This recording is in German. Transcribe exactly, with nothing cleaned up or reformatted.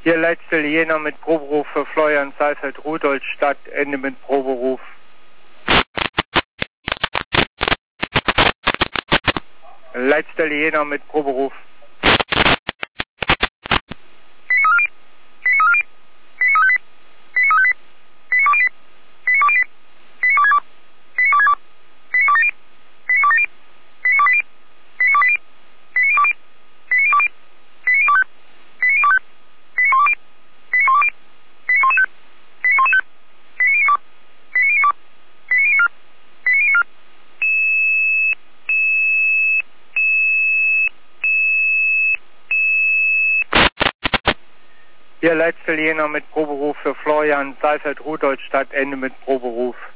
Hier Leitstelle Jena mit Proberuf für Florian Seifert, Rudolstadt, Ende mit Proberuf. Leitstelle Jena mit Proberuf. Hier Leitstelle Jena mit Proberuf für Florian Seifert, Rudolstadt, Ende mit Proberuf.